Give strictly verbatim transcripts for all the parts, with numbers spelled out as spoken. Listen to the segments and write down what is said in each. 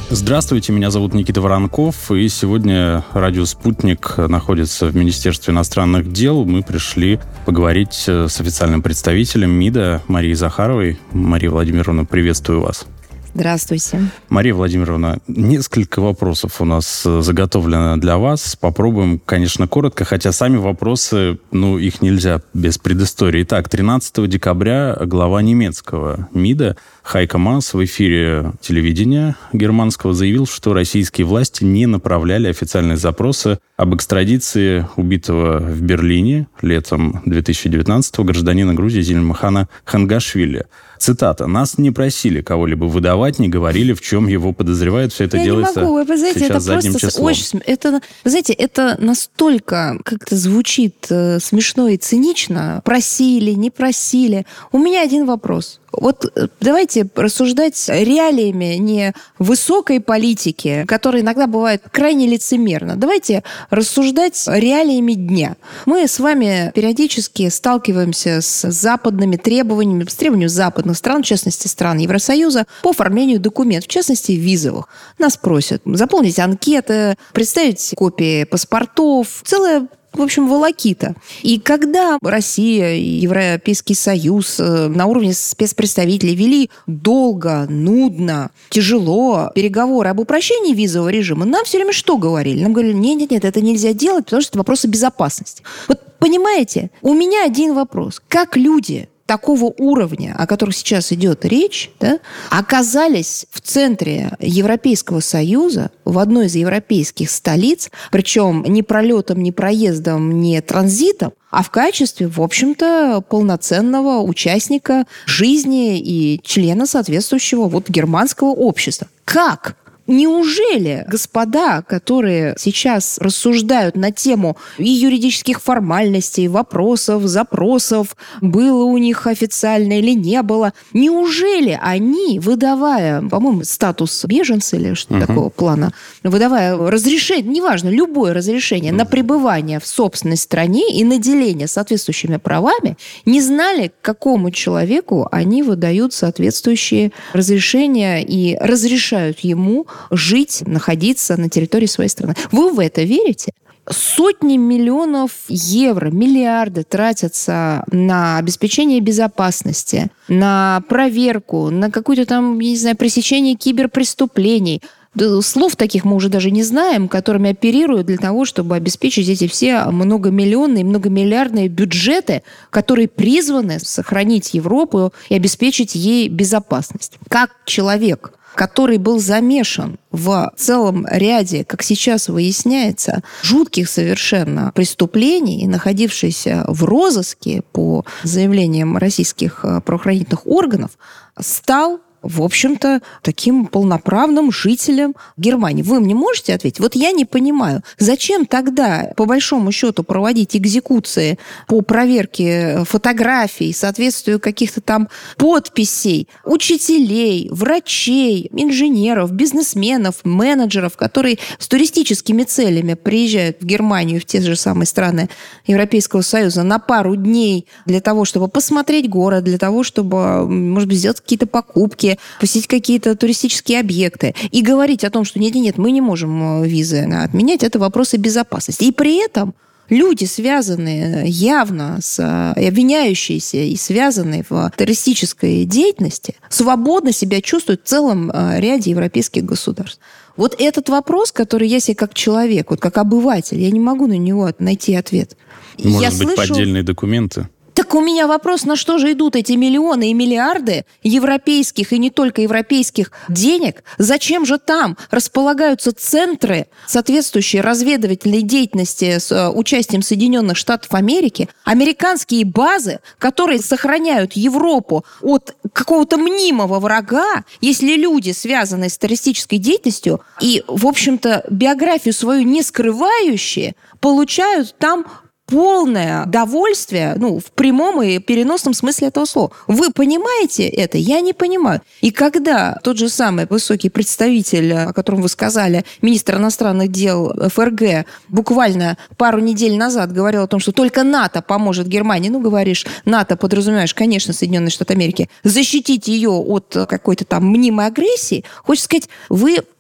Здравствуйте, меня зовут Никита Воронков, и сегодня радио «Спутник» находится в Министерстве иностранных дел. Мы пришли поговорить с официальным представителем МИДа Марией Захаровой. Мария Владимировна, приветствую вас. Здравствуйте. Мария Владимировна, несколько вопросов у нас заготовлено для вас. Попробуем, конечно, коротко, хотя сами вопросы, ну, их нельзя без предыстории. Итак, тринадцатого декабря глава немецкого МИДа Хайко Маас в эфире телевидения германского заявил, что российские власти не направляли официальные запросы об экстрадиции убитого в Берлине летом две тысячи девятнадцатого гражданина Грузии Зильмахана Хангашвили. Цитата. «Нас не просили кого-либо выдавать, не говорили, в чем его подозревают. Все это Я делается не могу. Вы знаете, сейчас это задним просто числом». Очень, это, вы знаете, это настолько как-то звучит э, смешно и цинично. Просили, не просили. У меня один вопрос. Вот давайте рассуждать реалиями не высокой политики, которая иногда бывает крайне лицемерно. Давайте рассуждать реалиями дня. Мы с вами периодически сталкиваемся с западными требованиями, с требованиями западных стран, в частности, стран Евросоюза, по оформлению документов, в частности, визовых. Нас просят заполнить анкеты, представить копии паспортов, целая в общем, волокита. И когда Россия и Европейский Союз на уровне спецпредставителей вели долго, нудно, тяжело переговоры об упрощении визового режима, нам все время что говорили? Нам говорили, нет-нет-нет, это нельзя делать, потому что это вопросы безопасности. Вот понимаете, у меня один вопрос. Как люди такого уровня, о которых сейчас идет речь, да, оказались в центре Европейского Союза, в одной из европейских столиц, причем не пролетом, не проездом, не транзитом, а в качестве, в общем-то, полноценного участника жизни и члена соответствующего вот германского общества. Как? Неужели господа, которые сейчас рассуждают на тему и юридических формальностей, вопросов, запросов, было у них официально или не было, неужели они, выдавая, по-моему, статус беженца или что uh-huh. такого плана, выдавая разрешение, неважно, любое разрешение uh-huh. на пребывание в собственной стране и наделение соответствующими правами, не знали, к какому человеку они выдают соответствующие разрешения и разрешают ему жить, находиться на территории своей страны. Вы в это верите? Сотни миллионов евро, миллиарды тратятся на обеспечение безопасности, на проверку, на какое-то там, я не знаю, пресечение киберпреступлений. Слов таких мы уже даже не знаем, которыми оперируют для того, чтобы обеспечить эти все многомиллионные, многомиллиардные бюджеты, которые призваны сохранить Европу и обеспечить ей безопасность. Как человек, который был замешан в целом ряде, как сейчас выясняется, жутких совершенно преступлений и находившийся в розыске по заявлениям российских правоохранительных органов, стал, в общем-то, таким полноправным жителем Германии. Вы мне можете ответить? Вот я не понимаю, зачем тогда, по большому счету, проводить экзекуции по проверке фотографий, соответствию каких-то там подписей учителей, врачей, инженеров, бизнесменов, менеджеров, которые с туристическими целями приезжают в Германию, в те же самые страны Европейского Союза на пару дней для того, чтобы посмотреть город, для того, чтобы, может быть, сделать какие-то покупки, посетить какие-то туристические объекты и говорить о том, что нет-нет, мы не можем визы отменять, это вопросы безопасности. И при этом люди, связанные явно с обвиняющиеся и связанные в террористической деятельности, свободно себя чувствуют в целом ряде европейских государств. Вот этот вопрос, который я себе как человек, вот как обыватель, я не могу на него найти ответ. Может я быть, слышу... поддельные документы? Так у меня вопрос, на что же идут эти миллионы и миллиарды европейских и не только европейских денег? Зачем же там располагаются центры, соответствующие разведывательной деятельности с участием Соединенных Штатов Америки, американские базы, которые сохраняют Европу от какого-то мнимого врага, если люди, связанные с террористической деятельностью и, в общем-то, биографию свою не скрывающие, получают там полное довольствие, ну, в прямом и переносном смысле этого слова. Вы понимаете это? Я не понимаю. И когда тот же самый высокий представитель, о котором вы сказали, министр иностранных дел ФРГ, буквально пару недель назад говорил о том, что только НАТО поможет Германии, ну, говоришь, НАТО, подразумеваешь, конечно, Соединенные Штаты Америки, защитить ее от какой-то там мнимой агрессии, хочется сказать, вы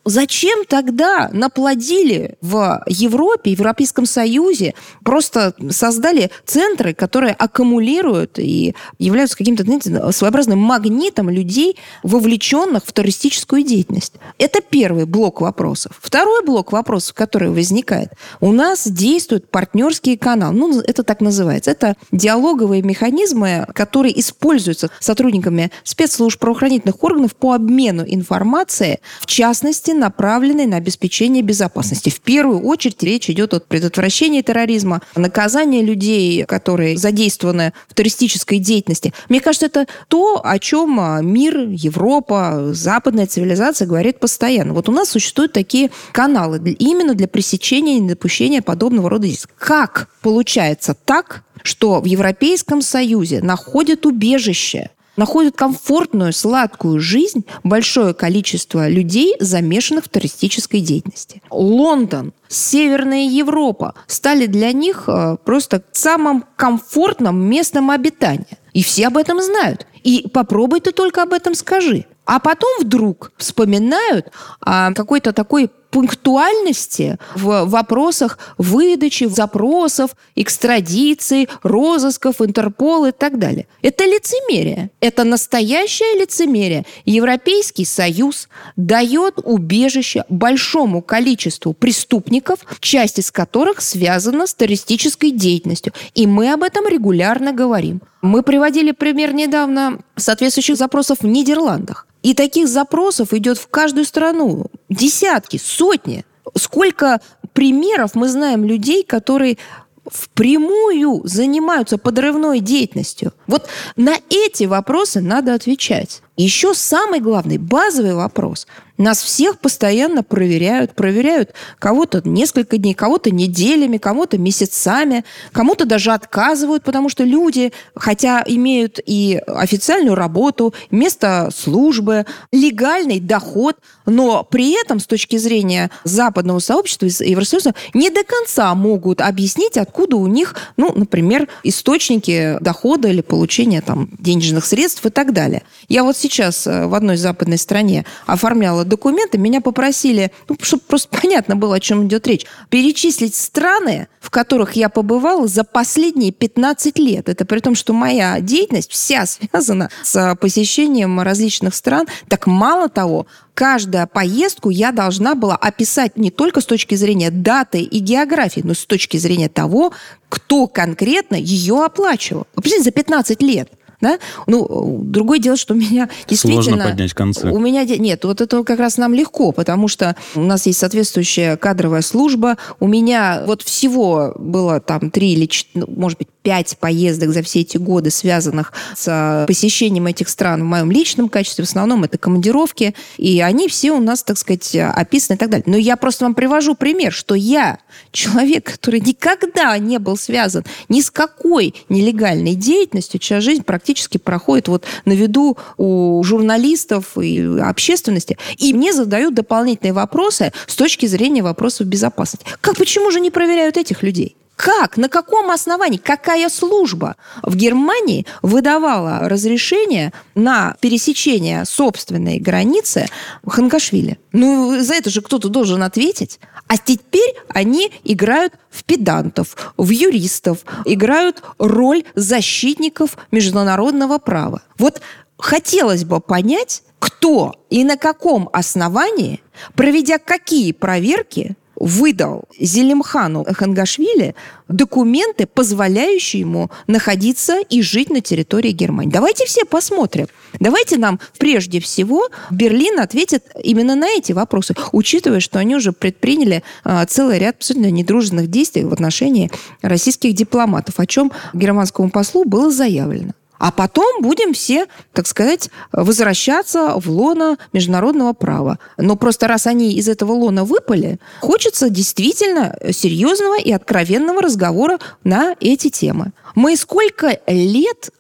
зачем тогда наплодили в Европе, в Европейском Союзе, просто создали центры, которые аккумулируют и являются каким-то, знаете, своеобразным магнитом людей, вовлеченных в туристическую деятельность? Это первый блок вопросов. Второй блок вопросов, который возникает. У нас действуют партнерские каналы. Ну, это так называется. Это диалоговые механизмы, которые используются сотрудниками спецслужб, правоохранительных органов по обмену информацией, в частности, направленной на обеспечение безопасности. В первую очередь речь идет о предотвращении терроризма, наказании людей, которые задействованы в туристической деятельности. Мне кажется, это то, о чем мир, Европа, западная цивилизация говорит постоянно. Вот у нас существуют такие каналы именно для пресечения и недопущения подобного рода действий. Как получается так, что в Европейском Союзе находят убежище, находят комфортную, сладкую жизнь большое количество людей, замешанных в туристической деятельности? Лондон, Северная Европа стали для них просто самым комфортным местом обитания. И все об этом знают. И попробуй ты только об этом скажи. А потом вдруг вспоминают о какой-то такой пунктуальности в вопросах выдачи запросов, экстрадиции, розысков, Интерпол и так далее. Это лицемерие. Это настоящее лицемерие. Европейский Союз дает убежище большому количеству преступников, часть из которых связана с террористической деятельностью. И мы об этом регулярно говорим. Мы приводили пример недавно соответствующих запросов в Нидерландах. И таких запросов идет в каждую страну. Десятки, сотни. Сколько примеров мы знаем людей, которые впрямую занимаются подрывной деятельностью. Вот на эти вопросы надо отвечать. Еще самый главный, базовый вопрос. Нас всех постоянно проверяют. Проверяют кого-то несколько дней, кого-то неделями, кого-то месяцами, кому-то даже отказывают, потому что люди, хотя имеют и официальную работу, место службы, легальный доход, но при этом с точки зрения западного сообщества и Евросоюза не до конца могут объяснить, откуда у них, ну, например, источники дохода или получения там, денежных средств и так далее. Я вот сейчас в одной западной стране оформляла документы, меня попросили, ну, чтобы просто понятно было, о чем идет речь, перечислить страны, в которых я побывала за последние пятнадцать лет. Это при том, что моя деятельность вся связана с посещением различных стран. Так мало того, каждую поездку я должна была описать не только с точки зрения даты и географии, но с точки зрения того, кто конкретно ее оплачивал. Вы представляете, за пятнадцать лет. Да? Ну, другое дело, что у меня действительно... Сложно поднять концы. У меня нет, вот это как раз нам легко, потому что у нас есть соответствующая кадровая служба. У меня вот всего было там три или четыре, может быть, пять поездок за все эти годы, связанных с посещением этих стран в моем личном качестве. В основном это командировки, и они все у нас, так сказать, описаны и так далее. Но я просто вам привожу пример, что я, человек, который никогда не был связан ни с какой нелегальной деятельностью, чья жизнь практически проходит вот на виду у журналистов и общественности, и мне задают дополнительные вопросы с точки зрения вопросов безопасности. Как, почему же не проверяют этих людей? Как? На каком основании? Какая служба в Германии выдавала разрешение на пересечение собственной границы Хангашвили? Ну, за это же кто-то должен ответить. А теперь они играют в педантов, в юристов, играют роль защитников международного права. Вот хотелось бы понять, кто и на каком основании, проведя какие проверки, выдал Зелимхану Хангашвили документы, позволяющие ему находиться и жить на территории Германии. Давайте все посмотрим. Давайте нам прежде всего Берлин ответит именно на эти вопросы, учитывая, что они уже предприняли а, целый ряд абсолютно недружественных действий в отношении российских дипломатов, о чем германскому послу было заявлено. А потом будем все, так сказать, возвращаться в лоно международного права. Но просто раз они из этого лона выпали, хочется действительно серьезного и откровенного разговора на эти темы. Мы сколько лет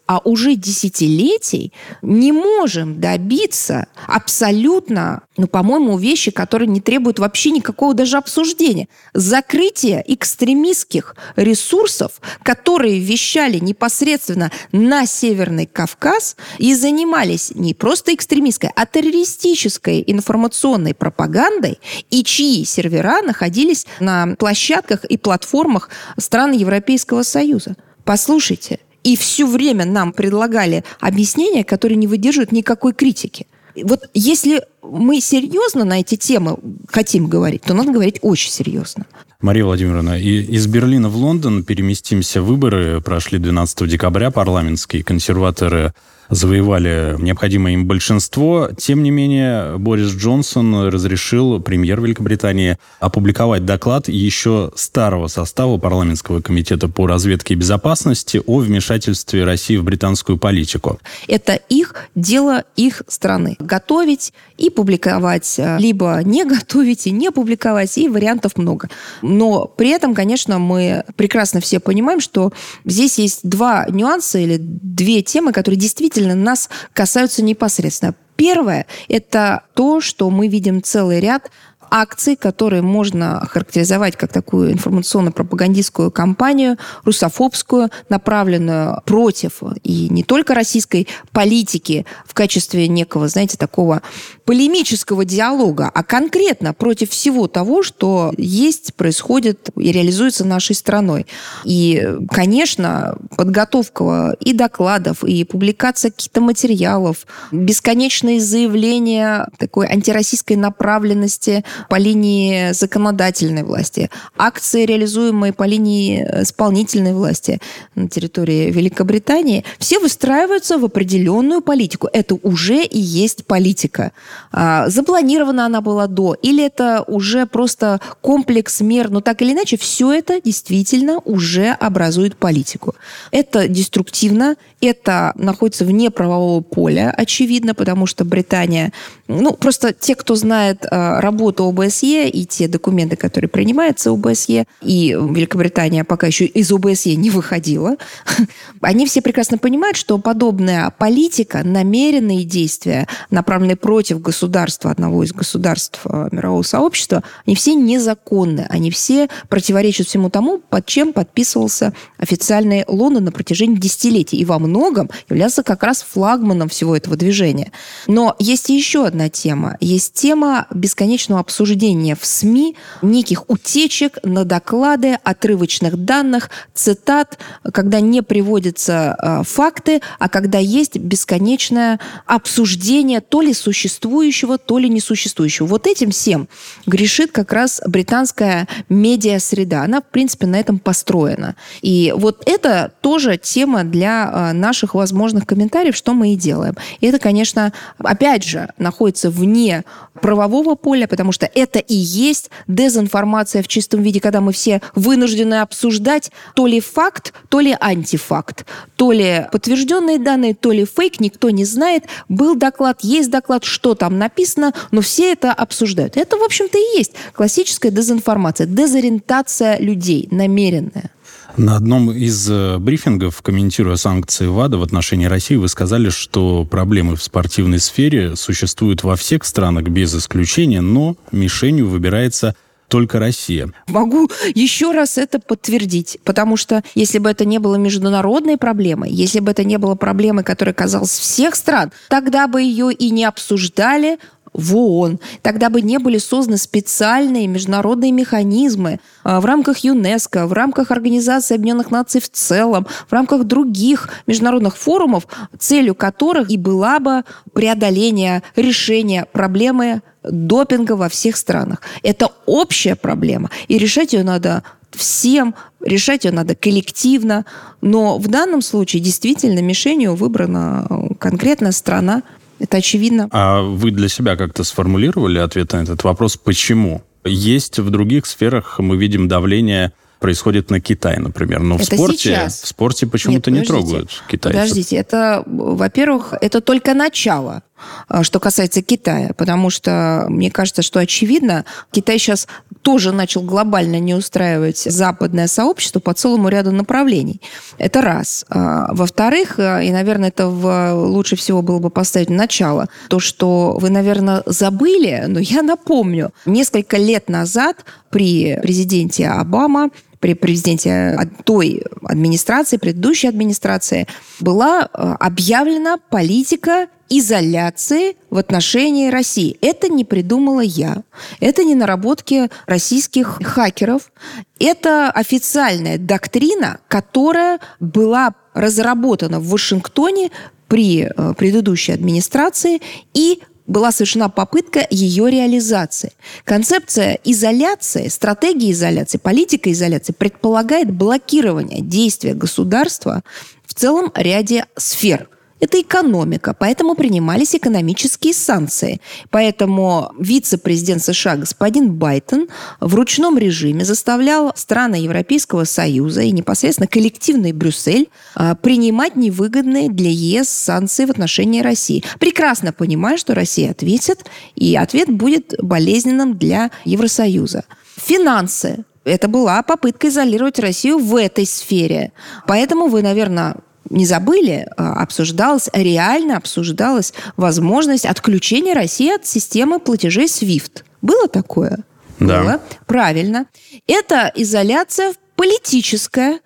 а уже десятилетий не можем добиться абсолютно, ну, по-моему, вещи, которые не требуют вообще никакого даже обсуждения. Закрытие экстремистских ресурсов, которые вещали непосредственно на Северный Кавказ и занимались не просто экстремистской, а террористической информационной пропагандой, и чьи сервера находились на площадках и платформах стран Европейского Союза. Послушайте, и все время нам предлагали объяснения, которые не выдерживают никакой критики. Вот если мы серьезно на эти темы хотим говорить, то надо говорить очень серьезно. Мария Владимировна, из Берлина в Лондон переместимся. Выборы прошли двенадцатого декабря, парламентские. Консерваторы завоевали необходимое им большинство. Тем не менее, Борис Джонсон разрешил, премьер Великобритании, опубликовать доклад еще старого состава парламентского комитета по разведке и безопасности о вмешательстве России в британскую политику. Это их дело, их страны. Готовить и публиковать, либо не готовить и не публиковать, и вариантов много. Но при этом, конечно, мы прекрасно все понимаем, что здесь есть два нюанса или две темы, которые действительно нас касаются непосредственно. Первое – это то, что мы видим целый ряд акций, которые можно характеризовать как такую информационно-пропагандистскую кампанию, русофобскую, направленную против и не только российской политики в качестве некого, знаете, такого полемического диалога, а конкретно против всего того, что есть, происходит и реализуется нашей страной. И, конечно, подготовка и докладов, и публикация каких-то материалов, бесконечные заявления такой антироссийской направленности по линии законодательной власти, акции, реализуемые по линии исполнительной власти на территории Великобритании, все выстраиваются в определенную политику. Это уже и есть политика. Запланирована она была до, или это уже просто комплекс мер, но так или иначе, все это действительно уже образует политику. Это деструктивно, это находится вне правового поля, очевидно, потому что Британия, ну, просто те, кто знает работу ОБСЕ и те документы, которые принимаются ОБСЕ, и Великобритания пока еще из ОБСЕ не выходила, они все прекрасно понимают, что подобная политика, намеренные действия, направленные против государства, одного из государств мирового сообщества, они все незаконны, они все противоречат всему тому, под чем подписывался официальный Лондон на протяжении десятилетий, и во многом являлся как раз флагманом всего этого движения. Но есть еще одна тема. Есть тема бесконечного обсуждения в СМИ неких утечек на доклады, отрывочных данных, цитат, когда не приводятся э, факты, а когда есть бесконечное обсуждение то ли существующего, то ли несуществующего. Вот этим всем грешит как раз британская медиа-среда. Она, в принципе, на этом построена. И вот это тоже тема для э, наших возможных комментариев, что мы и делаем. И это, конечно, опять же, находится вне правового поля, потому что это и есть дезинформация в чистом виде, когда мы все вынуждены обсуждать то ли факт, то ли антифакт, то ли подтвержденные данные, то ли фейк, никто не знает. Был доклад, есть доклад, что там написано, но все это обсуждают. Это, в общем-то, и есть классическая дезинформация, дезориентация людей, намеренная. На одном из брифингов, комментируя санкции ВАДА в отношении России, вы сказали, что проблемы в спортивной сфере существуют во всех странах без исключения, но мишенью выбирается только Россия. Могу еще раз это подтвердить, потому что если бы это не было международной проблемой, если бы это не было проблемой, которая касалась всех стран, тогда бы ее и не обсуждали в ООН. Тогда бы не были созданы специальные международные механизмы в рамках ЮНЕСКО, в рамках Организации Объединенных Наций в целом, в рамках других международных форумов, целью которых и была бы преодоление, решение проблемы допинга во всех странах. Это общая проблема, и решать ее надо всем, решать ее надо коллективно, но в данном случае действительно мишенью выбрана конкретная страна. Это очевидно. А вы для себя как-то сформулировали ответ на этот вопрос? Почему? Есть в других сферах, мы видим, давление происходит на Китай, например. Но в это спорте, сейчас. в спорте почему-то Нет, не трогают китайцев. Подождите, это, во-первых, это только начало, что касается Китая, потому что мне кажется, что очевидно, Китай сейчас тоже начал глобально не устраивать западное сообщество по целому ряду направлений. Это раз. Во-вторых, и, наверное, это в, лучше всего было бы поставить начало, то, что вы, наверное, забыли, но я напомню. Несколько лет назад при президенте Обама, при президенте той администрации, предыдущей администрации, была объявлена политика изоляции в отношении России. Это не придумала я. Это не наработки российских хакеров. Это официальная доктрина, которая была разработана в Вашингтоне при предыдущей администрации и была совершена попытка ее реализации. Концепция изоляции, стратегия изоляции, политика изоляции предполагает блокирование действия государства в целом ряде сфер. Это экономика, поэтому принимались экономические санкции. Поэтому вице-президент США господин Байден в ручном режиме заставлял страны Европейского Союза и непосредственно коллективный Брюссель принимать невыгодные для ЕС санкции в отношении России. Прекрасно понимая, что Россия ответит, и ответ будет болезненным для Евросоюза. Финансы. Это была попытка изолировать Россию в этой сфере. Поэтому вы, наверное, не забыли, обсуждалась, реально обсуждалась возможность отключения России от системы платежей свифт. Было такое? Да. Было. Правильно. Это изоляция политическая,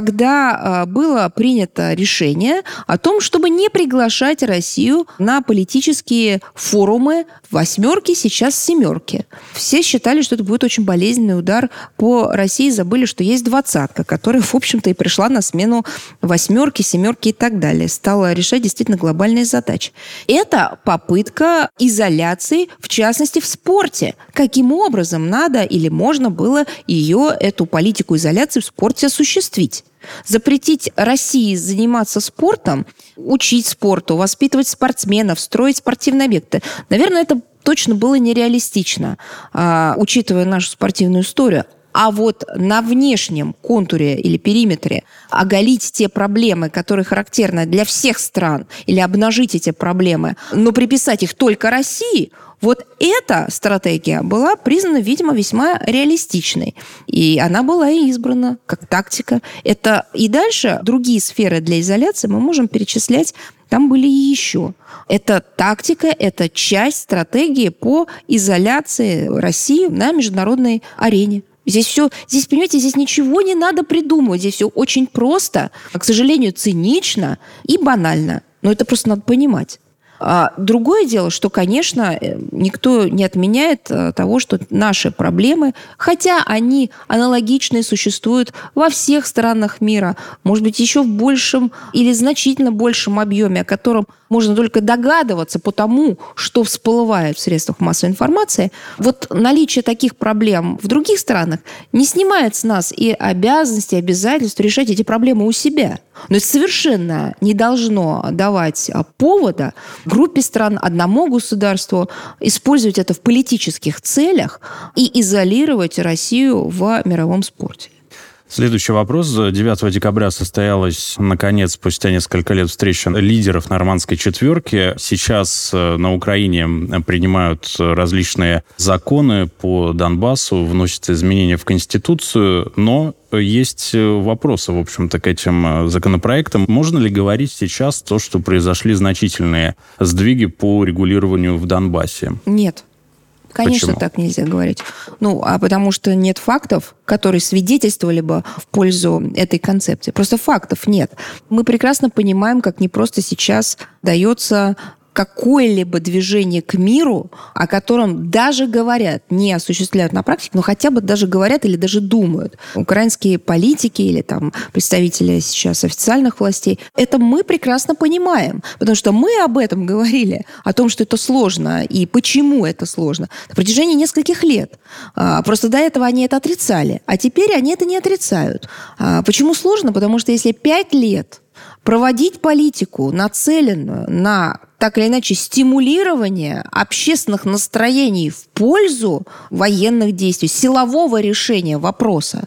когда было принято решение о том, чтобы не приглашать Россию на политические форумы восьмерки, сейчас семерки. Все считали, что это будет очень болезненный удар по России, забыли, что есть двадцатка, которая, в общем-то, и пришла на смену восьмерки, семерки и так далее. Стала решать действительно глобальные задачи. Это попытка изоляции, в частности, в спорте. Каким образом надо или можно было ее, эту политику изоляции, в спорте осуществить. Запретить России заниматься спортом, учить спорту, воспитывать спортсменов, строить спортивные объекты. Наверное, это точно было нереалистично, учитывая нашу спортивную историю. А вот на внешнем контуре или периметре оголить те проблемы, которые характерны для всех стран, или обнажить эти проблемы, но приписать их только России, вот эта стратегия была признана, видимо, весьма реалистичной. И она была и избрана как тактика. Это и дальше другие сферы для изоляции мы можем перечислять. Там были и еще. Это тактика, это часть стратегии по изоляции России на международной арене. Здесь все, здесь, понимаете, здесь ничего не надо придумывать. Здесь все очень просто, к сожалению, цинично и банально. Но это просто надо понимать. А другое дело, что, конечно, никто не отменяет того, что наши проблемы, хотя они аналогичные существуют во всех странах мира, может быть, еще в большем или значительно большем объеме, о котором можно только догадываться по тому, что всплывает в средствах массовой информации, вот наличие таких проблем в других странах не снимает с нас и обязанности, и обязательств решать эти проблемы у себя. Но это совершенно не должно давать повода группе стран, одному государству использовать это в политических целях и изолировать Россию в мировом спорте. Следующий вопрос. девятого декабря состоялась, наконец, спустя несколько лет, встреча лидеров нормандской четверки. Сейчас на Украине принимают различные законы по Донбассу, вносятся изменения в Конституцию, но есть вопросы, в общем-то, к этим законопроектам. Можно ли говорить сейчас то, что произошли значительные сдвиги по регулированию в Донбассе? Нет. Конечно, Почему? Так нельзя говорить. Ну, а потому что нет фактов, которые свидетельствовали бы в пользу этой концепции. Просто фактов нет. Мы прекрасно понимаем, как непросто сейчас дается какое-либо движение к миру, о котором даже говорят, не осуществляют на практике, но хотя бы даже говорят или даже думают. Украинские политики или там представители сейчас официальных властей, это мы прекрасно понимаем, потому что мы об этом говорили, о том, что это сложно и почему это сложно на протяжении нескольких лет. Просто до этого они это отрицали, а теперь они это не отрицают. Почему сложно? Потому что если пять лет проводить политику, нацеленную на, так или иначе, стимулирование общественных настроений в пользу военных действий, силового решения вопроса,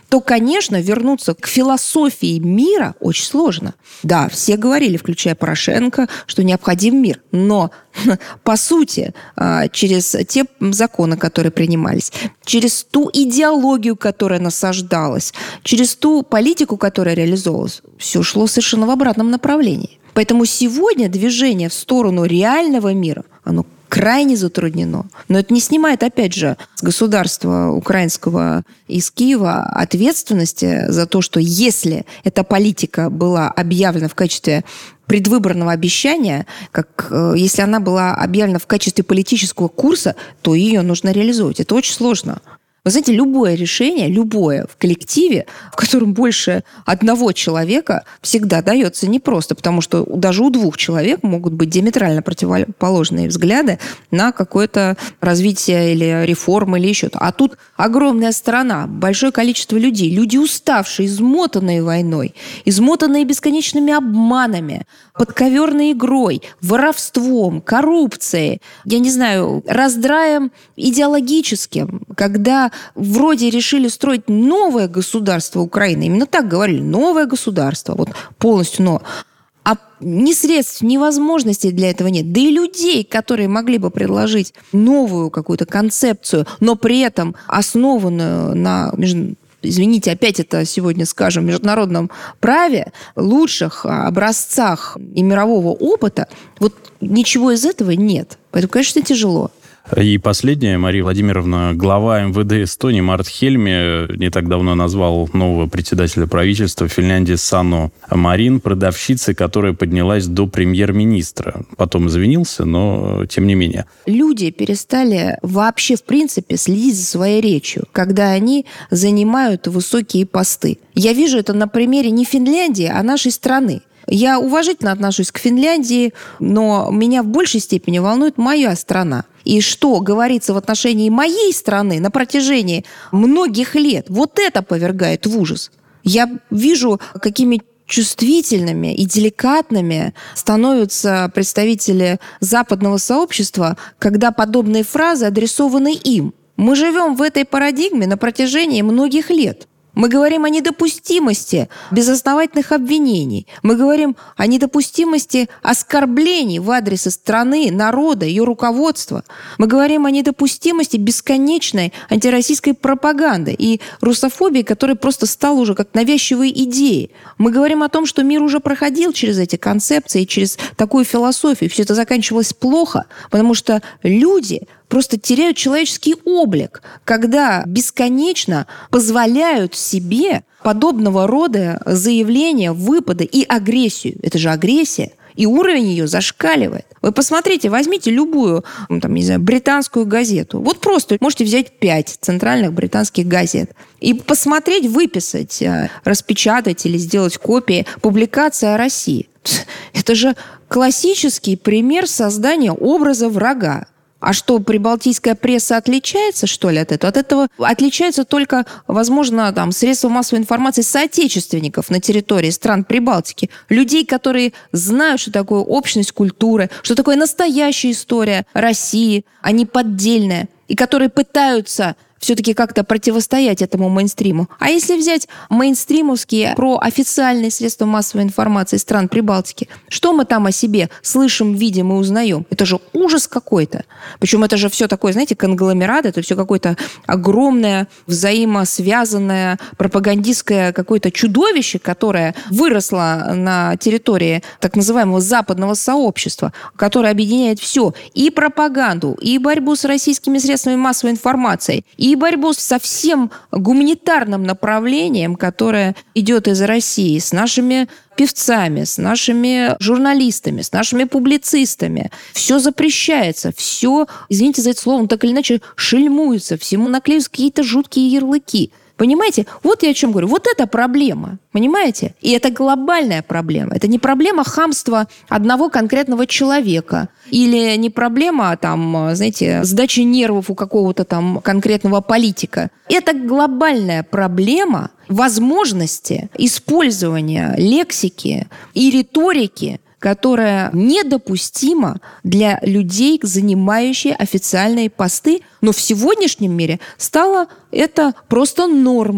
то, конечно, вернуться к философии мира очень сложно. Да, все говорили, включая Порошенко, что необходим мир. Но, по сути, через те законы, которые принимались, через ту идеологию, которая насаждалась, через ту политику, которая реализовывалась, все шло совершенно в обратном направлении. Поэтому сегодня движение в сторону реального мира, оно крайне затруднено. Но это не снимает, опять же, с государства украинского из Киева ответственности за то, что если эта политика была объявлена в качестве предвыборного обещания, как если она была объявлена в качестве политического курса, то ее нужно реализовать. Это очень сложно. Вы знаете, любое решение, любое в коллективе, в котором больше одного человека, всегда дается непросто, потому что даже у двух человек могут быть диаметрально противоположные взгляды на какое-то развитие или реформы, или еще-то. А тут огромная страна, большое количество людей, люди уставшие, измотанные войной, измотанные бесконечными обманами, подковерной игрой, воровством, коррупцией, я не знаю, раздраем идеологическим, когда вроде решили строить новое государство Украины. Именно так говорили. Новое государство. Вот полностью новое. А ни средств, ни возможностей для этого нет. Да и людей, которые могли бы предложить новую какую-то концепцию, но при этом основанную на... Извините, опять это сегодня скажем, международном праве, лучших образцах и мирового опыта, вот ничего из этого нет. Поэтому, конечно, тяжело. И последнее, Мария Владимировна, глава эм вэ дэ Эстонии Март Хельме не так давно назвал нового председателя правительства Финляндии Санну Марин продавщицей, которая поднялась до премьер-министра. Потом извинился, но тем не менее. Люди перестали вообще, в принципе, следить за своей речью, когда они занимают высокие посты. Я вижу это на примере не Финляндии, а нашей страны. Я уважительно отношусь к Финляндии, но меня в большей степени волнует моя страна. И что говорится в отношении моей страны на протяжении многих лет, вот это повергает в ужас. Я вижу, какими чувствительными и деликатными становятся представители западного сообщества, когда подобные фразы адресованы им. Мы живем в этой парадигме на протяжении многих лет. Мы говорим о недопустимости безосновательных обвинений. Мы говорим о недопустимости оскорблений в адрес страны, народа, ее руководства. Мы говорим о недопустимости бесконечной антироссийской пропаганды и русофобии, которая просто стала уже как навязчивой идеей. Мы говорим о том, что мир уже проходил через эти концепции, через такую философию. Все это заканчивалось плохо, потому что люди просто теряют человеческий облик, когда бесконечно позволяют себе подобного рода заявления, выпады и агрессию. Это же агрессия. И уровень ее зашкаливает. Вы посмотрите, возьмите любую, там, не знаю, британскую газету. Вот просто можете взять пять центральных британских газет и посмотреть, выписать, распечатать или сделать копии публикации о России. Это же классический пример создания образа врага. А что, прибалтийская пресса отличается, что ли, от этого? От этого отличаются только, возможно, там, средства массовой информации соотечественников на территории стран Прибалтики. Людей, которые знают, что такое общность культуры, что такое настоящая история России, а не поддельная. И которые пытаются все-таки как-то противостоять этому мейнстриму. А если взять мейнстримовские проофициальные средства массовой информации стран Прибалтики, что мы там о себе слышим, видим и узнаем? Это же ужас какой-то. Причем это же все такое, знаете, конгломерат, это все какое-то огромное, взаимосвязанное, пропагандистское какое-то чудовище, которое выросло на территории так называемого западного сообщества, которое объединяет все. И пропаганду, и борьбу с российскими средствами массовой информации, и и борьбу со всем гуманитарным направлением, которое идет из России, с нашими певцами, с нашими журналистами, с нашими публицистами. Все запрещается, все, извините за это слово, так или иначе шельмуется, всему наклеиваются какие-то жуткие ярлыки. Понимаете? Вот я о чем говорю. Вот это проблема. Понимаете? И это глобальная проблема. Это не проблема хамства одного конкретного человека. Или не проблема, там, знаете, сдачи нервов у какого-то там конкретного политика. Это глобальная проблема возможности использования лексики и риторики, которая недопустима для людей, занимающих официальные посты, но в сегодняшнем мире стало это просто нормой.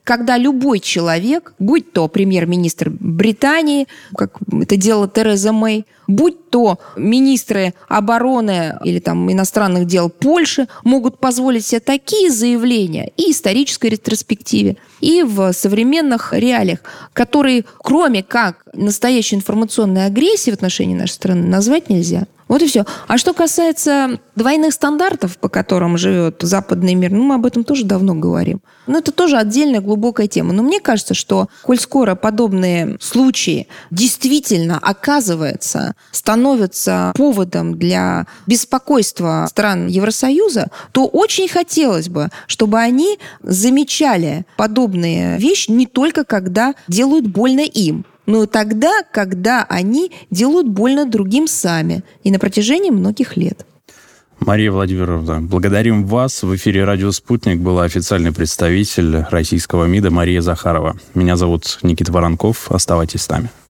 когда любой человек, будь то премьер-министр Британии, как это делала Тереза Мэй, будь то министры обороны или там иностранных дел Польши, могут позволить себе такие заявления и исторической ретроспективе, и в современных реалиях, которые, кроме как настоящей информационной агрессии в отношении нашей страны, назвать нельзя. Вот и все. А что касается двойных стандартов, по которым живет западный мир, ну, мы об этом тоже давно говорим. Но это тоже отдельная глубокая тема. Но мне кажется, что, коль скоро подобные случаи действительно, оказывается, становятся поводом для беспокойства стран Евросоюза, то очень хотелось бы, чтобы они замечали подобные вещи не только когда делают больно им, но и тогда, когда они делают больно другим сами и на протяжении многих лет. Мария Владимировна, благодарим вас. В эфире «Радио Спутник» была официальный представитель российского МИДа Мария Захарова. Меня зовут Никита Воронков. Оставайтесь с нами.